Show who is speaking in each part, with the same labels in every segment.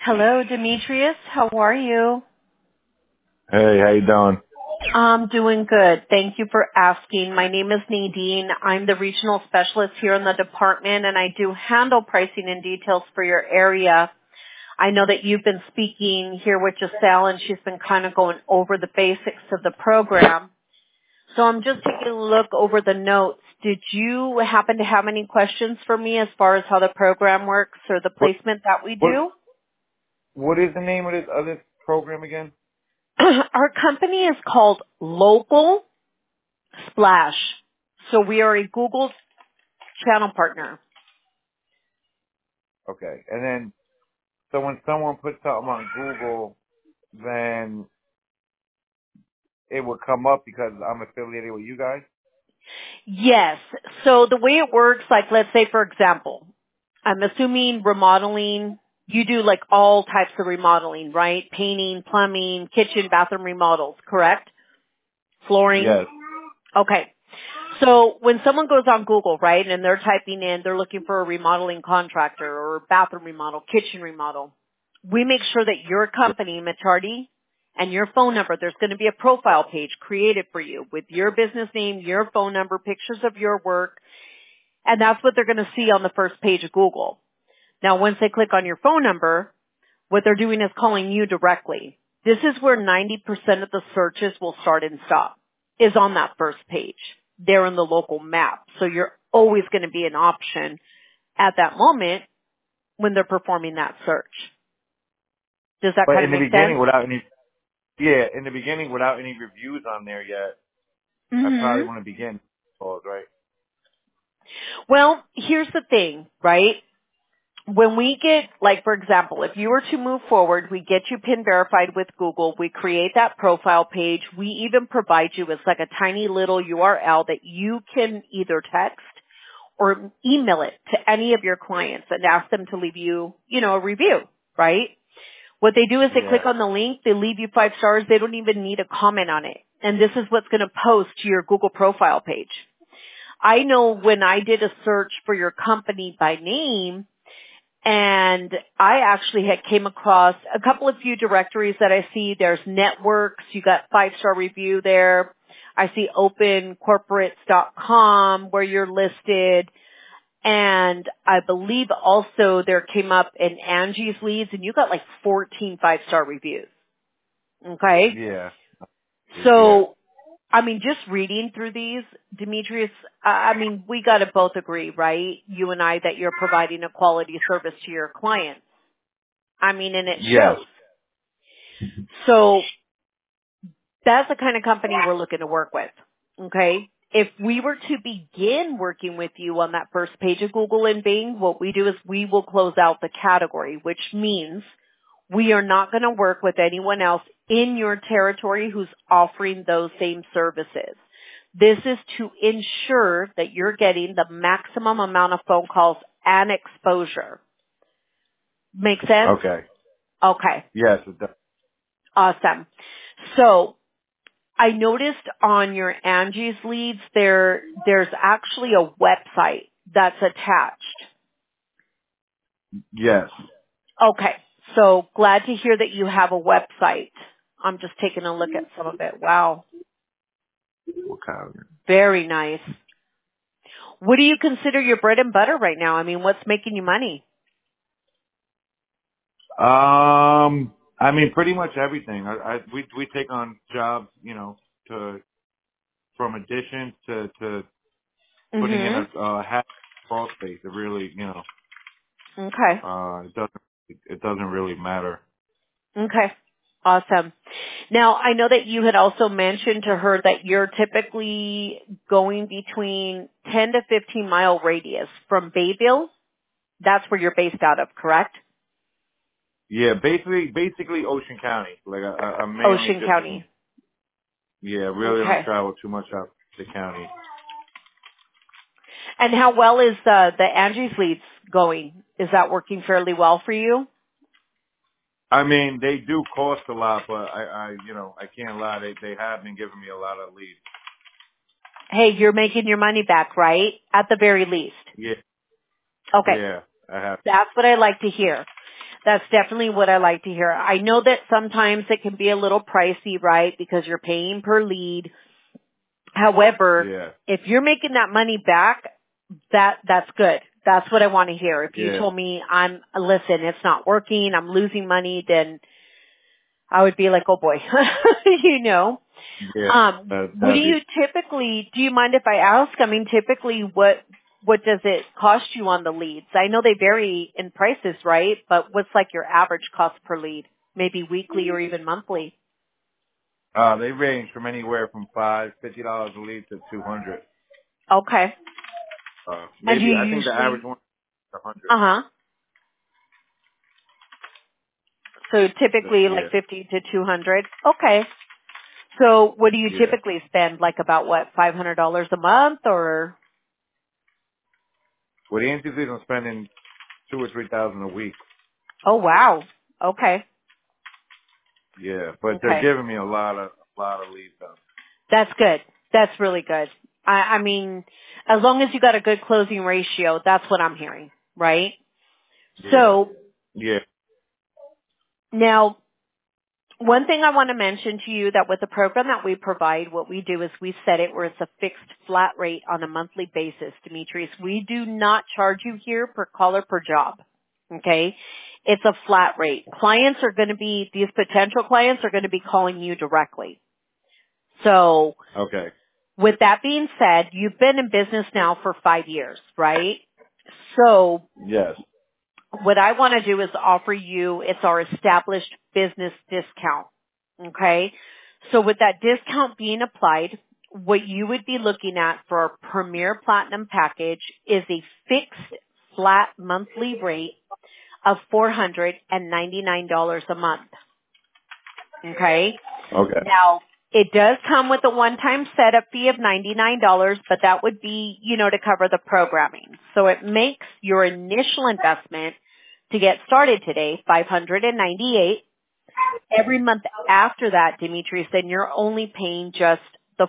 Speaker 1: Hello, Demetrius. How are you?
Speaker 2: Hey, how you doing?
Speaker 1: I'm doing good. Thank you for asking. My name is Nadine. I'm the regional specialist here in the department, and I do handle pricing and details for your area. I know that you've been speaking here with Giselle, and she's been kind of going over the basics of the program. So I'm just taking a look over the notes. Did you happen to have any questions for me as far as how the program works or the
Speaker 2: What
Speaker 1: placement that we
Speaker 2: what
Speaker 1: do?
Speaker 2: what is the name of this program again?
Speaker 1: Our company is called Local Splash. So we are a Google channel partner.
Speaker 2: Okay, and then so when someone puts something on Google, then it would come up because I'm affiliated with you guys.
Speaker 1: Yes. So the way it works, like let's say for example, I'm assuming remodeling, you do like all types of remodeling, right? Painting, plumbing, kitchen, bathroom remodels, correct? Flooring.
Speaker 2: Yes.
Speaker 1: Okay. So when someone goes on Google, right, and they're typing in, they're looking for a remodeling contractor or bathroom remodel, kitchen remodel, we make sure that your company, Machardi, and your phone number, there's going to be a profile page created for you with your business name, your phone number, pictures of your work, and that's what they're going to see on the first page of Google. Now, once they click on your phone number, what they're doing is calling you directly. This is where 90% of the searches will start and stop, is on that first page. They're in the local map. So you're always going to be an option at that moment when they're performing that search. Does that
Speaker 2: But
Speaker 1: kind
Speaker 2: in
Speaker 1: of
Speaker 2: the
Speaker 1: make sense?
Speaker 2: beginning, without any in the beginning, without any reviews on there yet, I
Speaker 1: hmm
Speaker 2: probably want to begin calls, right?
Speaker 1: Well, here's the thing, right? When we get, like for example, if you were to move forward, we get you PIN verified with Google, we create that profile page, we even provide you with like a tiny little URL that you can either text or email it to any of your clients and ask them to leave you, a review, right? What they do is they click
Speaker 2: Yeah.
Speaker 1: on the link, they leave you 5 stars, they don't even need a comment on it. And this is what's going to post to your Google profile page. I know when I did a search for your company by name, and I actually had came across a couple of few directories that I see. There's networks. You got 5-star review there. I see opencorporates.com where you're listed. And I believe also there came up in Angie's Leads and you got like 14 5-star reviews. Okay.
Speaker 2: Yeah. Yeah.
Speaker 1: So I mean, just reading through these, Demetrius, I mean, we got to both agree, right? You and I, that you're providing a quality service to your clients. I mean, and it
Speaker 2: Yes.
Speaker 1: shows. So that's the kind of company we're looking to work with. Okay? If we were to begin working with you on that first page of Google and Bing, what we do is we will close out the category, which means we are not going to work with anyone else in your territory who's offering those same services. This is to ensure that you're getting the maximum amount of phone calls and exposure. Make sense?
Speaker 2: Okay.
Speaker 1: Okay.
Speaker 2: Yes. It does.
Speaker 1: Awesome. So I noticed on your Angie's Leads there's actually a website that's attached.
Speaker 2: Yes.
Speaker 1: Okay. So glad to hear that you have a website. I'm just taking a look at some of it. Wow.
Speaker 2: What kind of?
Speaker 1: Very nice. What do you consider your bread and butter right now? I mean, what's making you money?
Speaker 2: I mean, pretty much everything. We take on jobs, to from additions to putting in
Speaker 1: Mhm.
Speaker 2: a half crawl space. It really,
Speaker 1: Okay.
Speaker 2: it doesn't really matter.
Speaker 1: Okay. Awesome. Now, I know that you had also mentioned to her that you're typically going between 10 to 15 mile radius from Bayville. That's where you're based out of, correct?
Speaker 2: Yeah, basically Ocean County. Like I'm mainly
Speaker 1: Ocean
Speaker 2: just in.
Speaker 1: County.
Speaker 2: Yeah, really don't
Speaker 1: Okay.
Speaker 2: travel too much out the county.
Speaker 1: And how well is the Angie's Leads going? Is that working fairly well for you?
Speaker 2: I mean, they do cost a lot, but I can't lie. They have been giving me a lot of leads.
Speaker 1: Hey, you're making your money back, right? At the very least.
Speaker 2: Yeah,
Speaker 1: Okay.
Speaker 2: yeah, I have.
Speaker 1: That's what I like to hear. That's definitely what I like to hear. I know that sometimes it can be a little pricey, right? Because you're paying per lead. However, if you're making that money back, that's good. That's what I want to hear. If you told me listen, it's not working, I'm losing money, then I would be like, oh boy, you know. What do you typically, do you mind if I ask? I mean, typically what does it cost you on the leads? I know they vary in prices, right? But what's like your average cost per lead? Maybe weekly or even monthly?
Speaker 2: They range from anywhere from $50 a lead to $200.
Speaker 1: Okay.
Speaker 2: Maybe I think the average one is $100.
Speaker 1: Uh-huh. So typically like 50 to 200. Okay. So what do you typically spend? Like about what, $500 a month or?
Speaker 2: Well, the agencies are spending $2,000 or $3,000 a week.
Speaker 1: Oh wow. Okay.
Speaker 2: Yeah, but they're giving me a lot of leads though.
Speaker 1: That's good. That's really good. I mean, as long as you got a good closing ratio, that's what I'm hearing, right? So.
Speaker 2: Yeah.
Speaker 1: Now, one thing I want to mention to you that with the program that we provide, what we do is we set it where it's a fixed flat rate on a monthly basis, Demetrius. We do not charge you here per call or per job. Okay? It's a flat rate. These potential clients are going to be calling you directly. So.
Speaker 2: Okay.
Speaker 1: With that being said, you've been in business now for 5 years, right? So.
Speaker 2: Yes.
Speaker 1: What I want to do is offer you, it's our established business discount. Okay? So with that discount being applied, what you would be looking at for our Premier Platinum package is a fixed flat monthly rate of $499 a month. Okay?
Speaker 2: Okay.
Speaker 1: Now, it does come with a one-time setup fee of $99, but that would be, to cover the programming. So it makes your initial investment to get started today $598. Every month after that, Demetrius, then you're only paying just the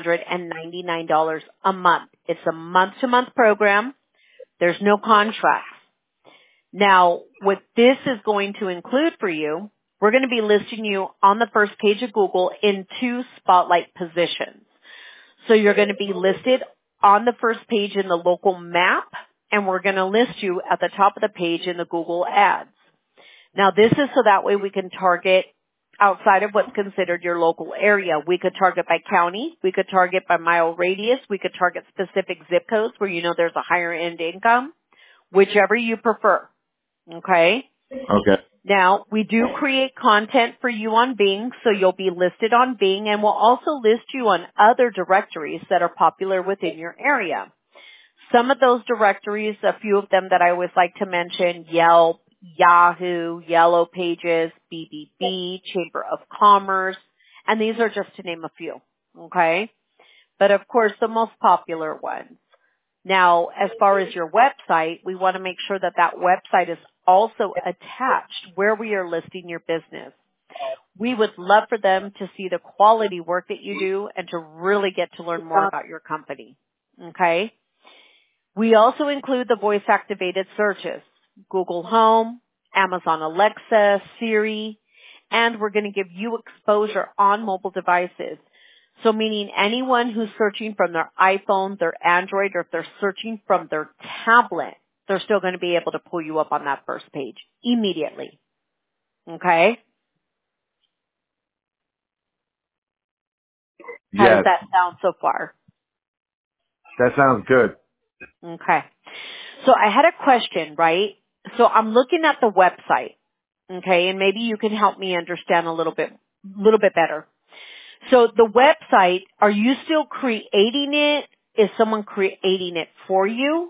Speaker 1: $499 a month. It's a month-to-month program. There's no contract. Now, what this is going to include for you, we're going to be listing you on the first page of Google in 2 spotlight positions. So you're going to be listed on the first page in the local map, and we're going to list you at the top of the page in the Google ads. Now, this is so that way we can target outside of what's considered your local area. We could target by county. We could target by mile radius. We could target specific zip codes where there's a higher end income, whichever you prefer. Okay?
Speaker 2: Okay.
Speaker 1: Now, we do create content for you on Bing, so you'll be listed on Bing, and we'll also list you on other directories that are popular within your area. Some of those directories, a few of them that I always like to mention, Yelp, Yahoo, Yellow Pages, BBB, Chamber of Commerce, and these are just to name a few, okay? But of course, the most popular ones. Now, as far as your website, we want to make sure that that website is also attached where we are listing your business. We would love for them to see the quality work that you do and to really get to learn more about your company, okay? We also include the voice-activated searches, Google Home, Amazon Alexa, Siri, and we're going to give you exposure on mobile devices. So meaning anyone who's searching from their iPhone, their Android, or if they're searching from their tablet, they're still going to be able to pull you up on that first page immediately. Okay? How does that sound so far?
Speaker 2: That sounds good.
Speaker 1: Okay. So I had a question, right? So I'm looking at the website, okay, and maybe you can help me understand a little bit better. So the website, are you still creating it? Is someone creating it for you?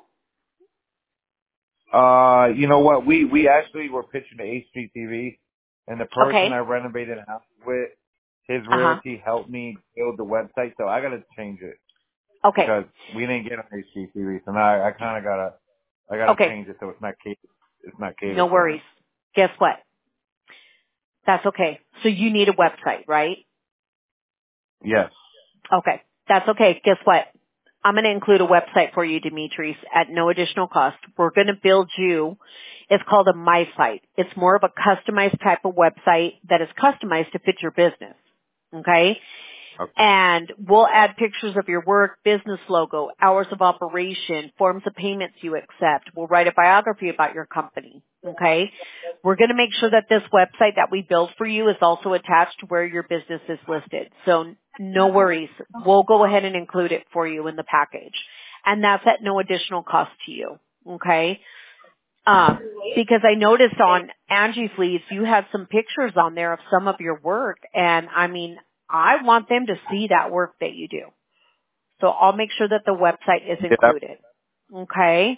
Speaker 2: You know what? We actually were pitching to HGTV, and the person I renovated a house with, his realty helped me build the website, so I got to change it.
Speaker 1: Okay.
Speaker 2: Because we didn't get on HGTV, so now I kind of gotta change it so it's not catered.
Speaker 1: No worries. Guess what? That's okay. So you need a website, right?
Speaker 2: Yes.
Speaker 1: Okay. That's okay. Guess what? I'm going to include a website for you, Demetrius, at no additional cost. We're going to build you It's called a My Site. It's more of a customized type of website that is customized to fit your business. Okay?
Speaker 2: Okay.
Speaker 1: And we'll add pictures of your work, business logo, hours of operation, forms of payments you accept. We'll write a biography about your company. Okay? We're going to make sure that this website that we build for you is also attached to where your business is listed. So no worries. We'll go ahead and include it for you in the package. And that's at no additional cost to you. Okay? Because I noticed on Angie's Leads, you had some pictures on there of some of your work. And I mean, I want them to see that work that you do. So I'll make sure that the website is included. Okay?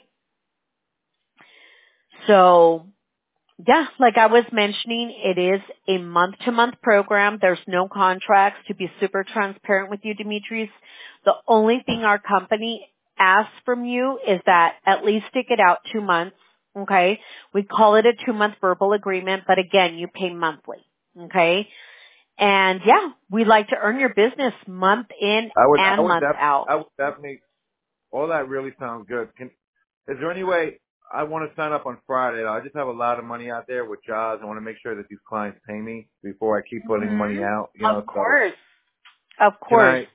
Speaker 1: So, yeah, like I was mentioning, it is a month-to-month program. There's no contracts. To be super transparent with you, Demetrius, the only thing our company asks from you is that at least stick it out 2 months. Okay? We call it a 2-month verbal agreement, but again, you pay monthly. Okay? And yeah, we like to earn your business month in and month out.
Speaker 2: I would definitely, all that really sounds good. Is there any way I want to sign up on Friday? I just have a lot of money out there with jobs. I want to make sure that these clients pay me before I keep putting money out.
Speaker 1: Of course. Of course.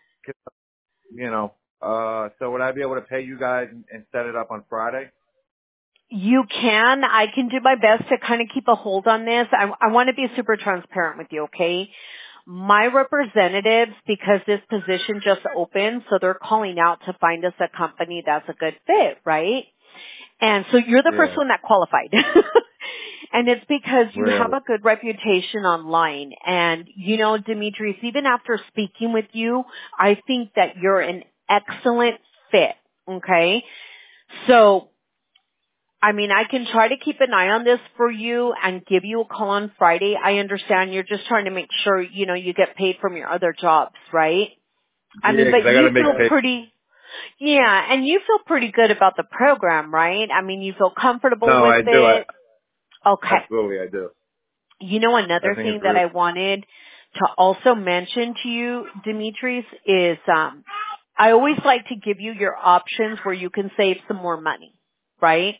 Speaker 2: So would I be able to pay you guys and set it up on Friday?
Speaker 1: You can. I can do my best to kind of keep a hold on this. I want to be super transparent with you, okay? My representatives, because this position just opened, so they're calling out to find us a company that's a good fit, right? And so you're the first one that qualified. And it's because you have a good reputation online. And, you know, Demetrius, even after speaking with you, I think that you're an excellent fit, okay? So, I mean, I can try to keep an eye on this for you and give you a call on Friday. I understand you're just trying to make sure, you know, you get paid from your other jobs, right? I mean, but you feel pretty, and you feel pretty good about the program, right? I mean, you feel comfortable with it. Okay.
Speaker 2: Absolutely, I do.
Speaker 1: You know, another thing that I wanted to also mention to you, Demetrius, is I always like to give you your options where you can save some more money, right?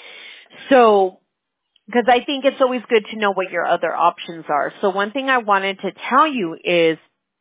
Speaker 1: So, because I think it's always good to know what your other options are. So one thing I wanted to tell you is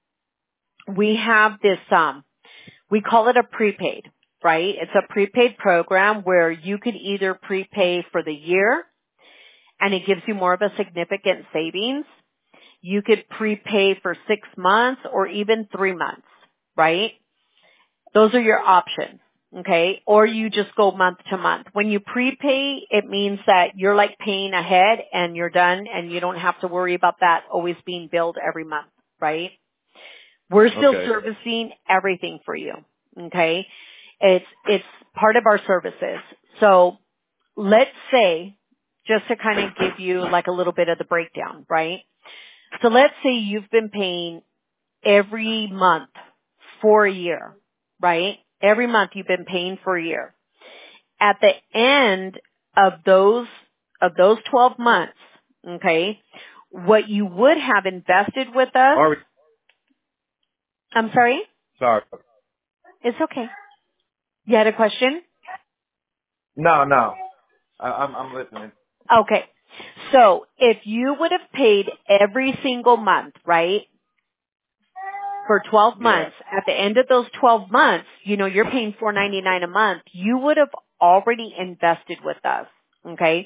Speaker 1: we have this, we call it a prepaid, right? It's a prepaid program where you could either prepay for the year and it gives you more of a significant savings. You could prepay for 6 months or even 3 months, right? Those are your options. Okay. Or you just go month to month. When you prepay, it means that you're like paying ahead and you're done and you don't have to worry about that always being billed every month, right? We're still servicing everything for you. Okay. It's part of our services. So let's say, just to kind of give you like a little bit of the breakdown, right? So let's say you've been paying every month for a year, right? Every month you've been paying for a year. At the end of those 12 months, okay, what you would have invested with us. I'm sorry?
Speaker 2: Sorry.
Speaker 1: It's okay. You had a question?
Speaker 2: No. I'm listening.
Speaker 1: Okay. So if you would have paid every single month, right? For 12 months, at the end of those 12 months, you know, you're paying $4.99 a month. You would have already invested with us, okay?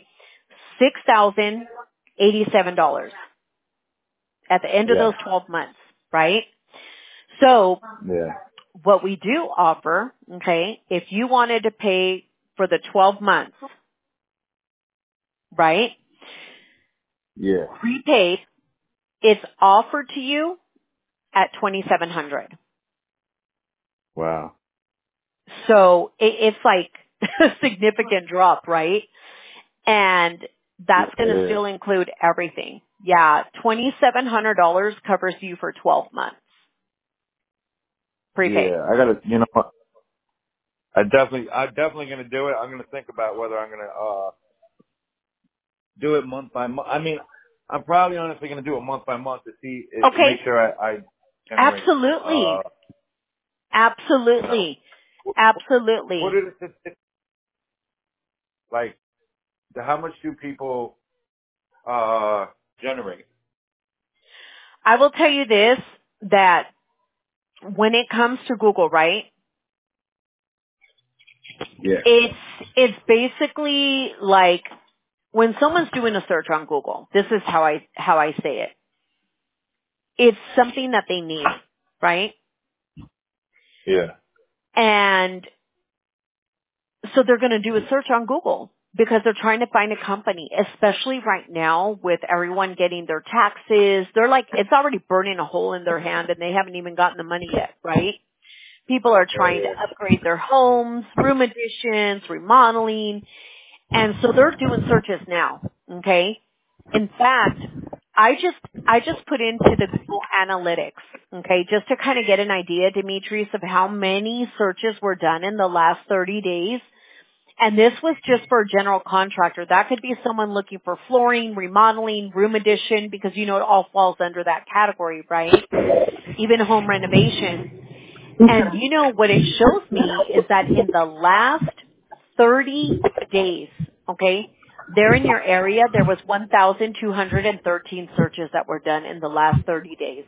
Speaker 1: $6,087 at the end of those 12 months, right? So what we do offer, okay, if you wanted to pay for the 12 months, right?
Speaker 2: Yeah.
Speaker 1: Prepaid, it's offered to you at $2,700.
Speaker 2: Wow.
Speaker 1: So it's like a significant drop, right? And that's going to still include everything. Yeah, $2,700 covers you for 12 months. Prepaid.
Speaker 2: Yeah, I gotta, you know, I'm definitely gonna do it. I'm gonna think about whether I'm gonna do it month by month. I mean, I'm probably honestly gonna do it month by month to see, to make sure I generate,
Speaker 1: Absolutely.
Speaker 2: What is it, like do people generate?
Speaker 1: I will tell you this, that when it comes to Google, right?
Speaker 2: Yeah.
Speaker 1: It's basically like when someone's doing a search on Google, this is how I say it. It's something that they need, right?
Speaker 2: Yeah.
Speaker 1: And so they're going to do a search on Google because they're trying to find a company, especially right now with everyone getting their taxes. They're like, it's already burning a hole in their hand and they haven't even gotten the money yet, right? People are trying to upgrade their homes, room additions, remodeling, and so they're doing searches now, okay? In fact, I just put into the Google Analytics, okay, just to kind of get an idea, Demetrius, of how many searches were done in the last 30 days. And this was just for a general contractor. That could be someone looking for flooring, remodeling, room addition, because you know it all falls under that category, right? Even home renovation. And you know what it shows me is that in the last 30 days, okay, there in your area, there was 1,213 searches that were done in the last 30 days.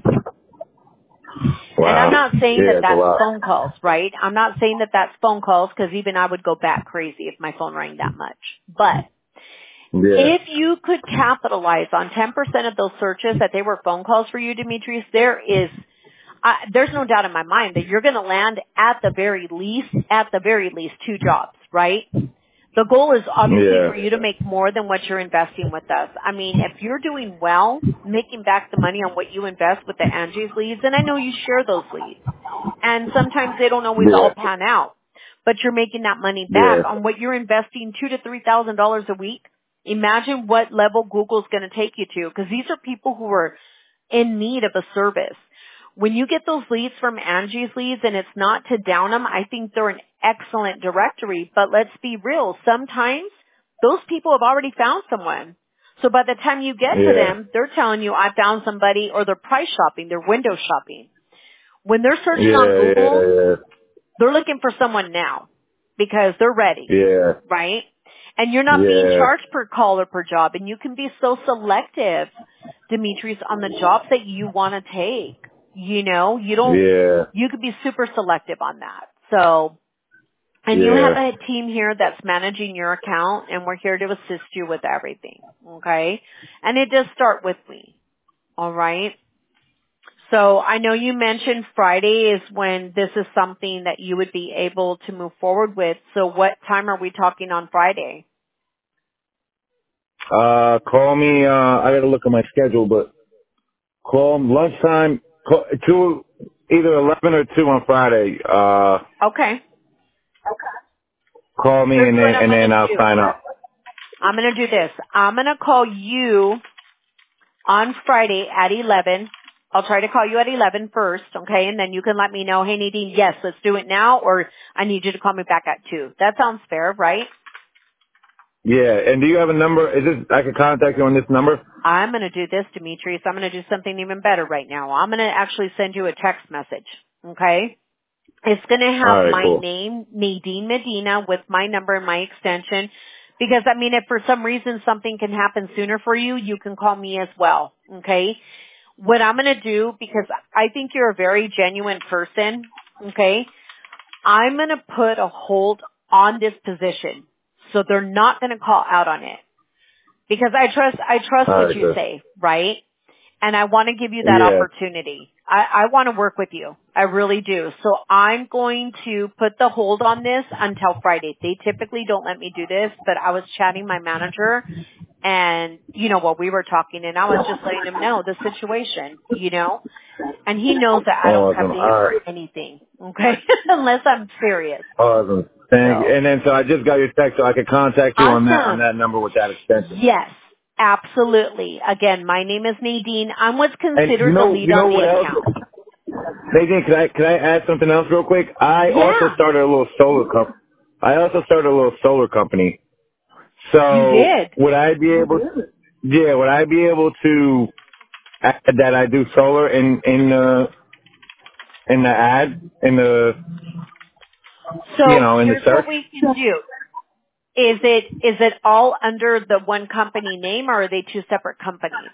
Speaker 2: Wow.
Speaker 1: And I'm not saying
Speaker 2: Yeah,
Speaker 1: that
Speaker 2: it's a
Speaker 1: that's
Speaker 2: lot.
Speaker 1: phone calls, right? I'm not saying that that's phone calls because even I would go bat crazy if my phone rang that much. But
Speaker 2: Yeah.
Speaker 1: if you could capitalize on 10% of those searches that they were phone calls for you, Demetrius, there's no doubt in my mind that you're going to land at the very least 2 jobs, right? The goal is obviously for you to make more than what you're investing with us. I mean, if you're doing well, making back the money on what you invest with the Angie's leads, and I know you share those leads, and sometimes they don't always all pan out, but you're making that money back on what you're investing $2,000 to $3,000 a week. Imagine what level Google's going to take you to, because these are people who are in need of a service. When you get those leads from Angie's leads, and it's not to down them, I think they're an excellent directory. But let's be real. Sometimes those people have already found someone. So by the time you get to them, they're telling you, I found somebody, or they're price shopping, they're window shopping. When they're searching on Google, they're looking for someone now because they're ready.
Speaker 2: Yeah.
Speaker 1: Right? And you're not being charged per call or per job. And you can be so selective, Demetrius, on the jobs that you want to take. You know, you could be super selective on that. So, and you have a team here that's managing your account, and we're here to assist you with everything. Okay? And it does start with me. All right? So I know you mentioned Friday is when this is something that you would be able to move forward with. So what time are we talking on Friday?
Speaker 2: Call me, I gotta look at my schedule, but call lunchtime, either 11 or 2 on Friday.
Speaker 1: Okay.
Speaker 2: Call me and then I'll sign up.
Speaker 1: I'm going to do this. I'm going to call you on Friday at 11. I'll try to call you at 11 first, okay? And then you can let me know, hey Nadine, yes, let's do it now, or I need you to call me back at 2. That sounds fair, right?
Speaker 2: Yeah, and do you have a number? I can contact you on this number?
Speaker 1: I'm going to do this, Demetrius. I'm going to do something even better right now. I'm going to actually send you a text message, okay? It's going to have my name, Nadine Medina, with my number and my extension. Because, I mean, if for some reason something can happen sooner for you, you can call me as well, okay? What I'm going to do, because I think you're a very genuine person, okay, I'm going to put a hold on this position. So they're not going to call out on it. Because I trust what you say, right? And I want to give you that opportunity. I want to work with you. I really do. So I'm going to put the hold on this until Friday. They typically don't let me do this, but I was chatting my manager and, you know, while we were talking, and I was just letting him know the situation, you know, and he knows that I don't have to answer anything, okay, unless I'm serious.
Speaker 2: Awesome. Thank you. And then, so I just got your text, so I could contact you on that number with that extension.
Speaker 1: Yes. Absolutely. Again, my name is Nadine. I'm what's considered the lead on the account.
Speaker 2: Nadine, can I add something else real quick? I also started a little solar company. So
Speaker 1: you did.
Speaker 2: Would I be able to add that I do solar in the ad, in the
Speaker 1: so
Speaker 2: in the
Speaker 1: here's
Speaker 2: search?
Speaker 1: what we can do. Is it all under the one company name, or are they two separate companies?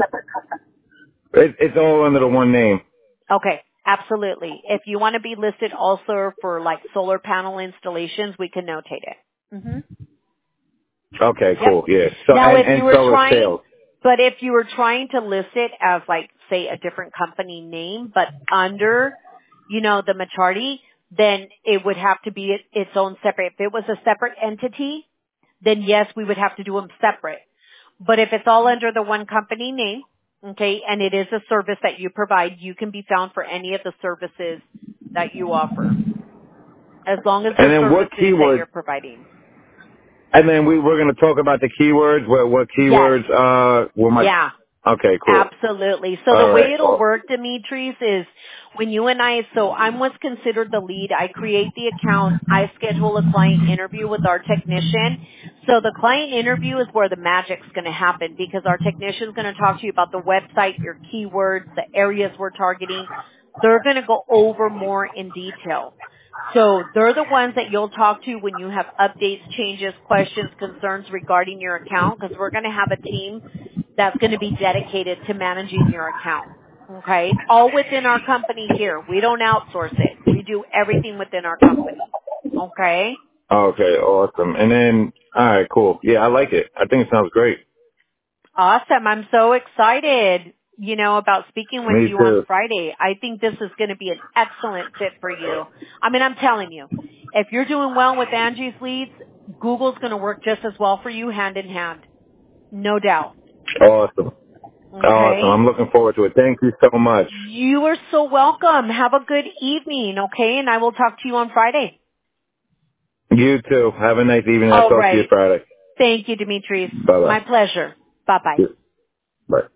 Speaker 2: It's all under the one name.
Speaker 1: Okay, absolutely. If you want to be listed also for like solar panel installations, we can notate it. Mm-hmm.
Speaker 2: Okay, cool. Yeah. So
Speaker 1: Now, if you were
Speaker 2: so is sales.
Speaker 1: but if you were trying to list it as like, say, a different company name, but under, the Matardi, then it would have to be its own separate. If it was a separate entity, then yes, we would have to do them separate. But if it's all under the one company name, okay, and it is a service that you provide, you can be found for any of the services that you offer, as long as
Speaker 2: And
Speaker 1: they're
Speaker 2: then what
Speaker 1: services that
Speaker 2: keywords?
Speaker 1: you're providing.
Speaker 2: And then we're going to talk about the keywords. What
Speaker 1: Yes.
Speaker 2: keywords were my?
Speaker 1: Yeah.
Speaker 2: Okay, cool.
Speaker 1: Absolutely. So
Speaker 2: All
Speaker 1: the way
Speaker 2: right.
Speaker 1: it'll work, Demetrius, is when you and I'm what's considered the lead. I create the account. I schedule a client interview with our technician. So the client interview is where the magic's going to happen, because our technician's going to talk to you about the website, your keywords, the areas we're targeting. They're going to go over more in detail. So they're the ones that you'll talk to when you have updates, changes, questions, concerns regarding your account, because we're going to have a team that's going to be dedicated to managing your account. Okay? All within our company here. We don't outsource it. We do everything within our company. Okay?
Speaker 2: Okay, awesome. And then, all right, cool. Yeah, I like it. I think it sounds great.
Speaker 1: Awesome. I'm so excited, about speaking with
Speaker 2: Me
Speaker 1: you on
Speaker 2: too.
Speaker 1: Friday. I think this is going to be an excellent fit for you. I mean, I'm telling you, if you're doing well with Angie's leads, Google's going to work just as well for you, hand in hand. No doubt.
Speaker 2: Awesome. Awesome.
Speaker 1: Okay?
Speaker 2: I'm looking forward to it. Thank you so much.
Speaker 1: You are so welcome. Have a good evening, okay? And I will talk to you on Friday.
Speaker 2: You too. Have a nice evening. I'll
Speaker 1: All
Speaker 2: talk to you
Speaker 1: right.
Speaker 2: Friday.
Speaker 1: Thank you, Demetrius.
Speaker 2: Bye-bye.
Speaker 1: My pleasure. Bye-bye.
Speaker 2: Bye.